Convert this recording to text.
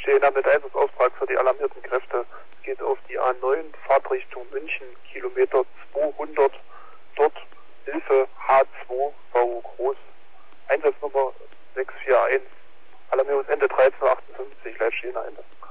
Leitstehender mit Einsatzauftrag für die alarmierten Kräfte. Es geht auf die A9, Fahrtrichtung München, Kilometer 200, dort Hilfe H2, VU Groß, Einsatznummer 641, Alarmierungsende 1358, Leitstehender Ende.